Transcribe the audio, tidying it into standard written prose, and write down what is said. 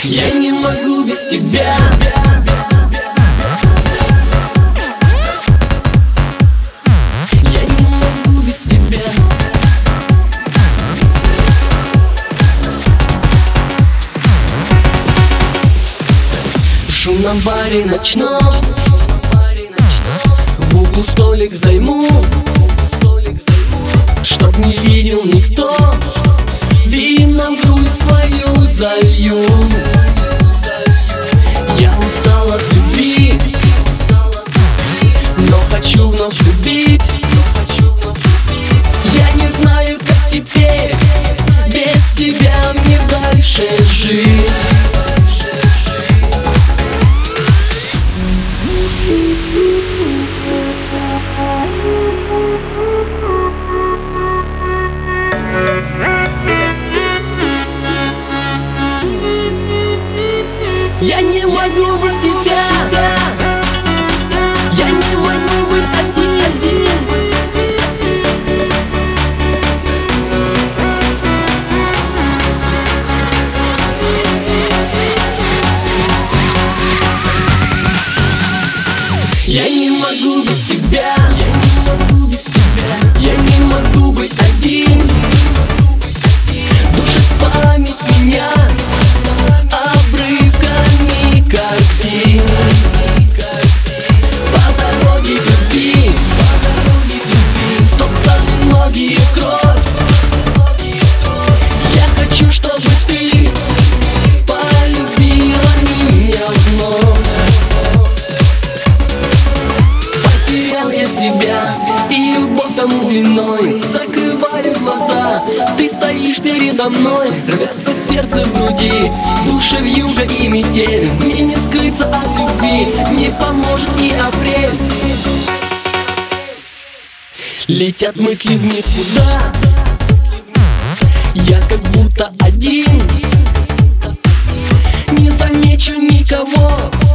Я не могу без тебя. Я не могу без тебя. В шумном баре ночном в углу столик займу, чтоб не видел никто. Вином грудь свою залью. Я устал от любви, но хочу вновь любить. Я не знаю, как теперь без тебя мне дальше жить. Я не могу без тебя. Я не могу быть один. Я не могу без тебя. Я не могу быть один. Душит память меня обрывками картин. По дороге любви стоптали ноги и кровь. Я хочу, чтобы ты полюбила меня вновь. Потерял я себя, и любовь тому виной. Закрываю глаза, ты стоишь передо мной. Рвется сердце в груди, в душе вьюга и метель. Мне не скрыться от любви, не поможет и апрель. Летят мысли в никуда, я как будто один. Не замечу никого,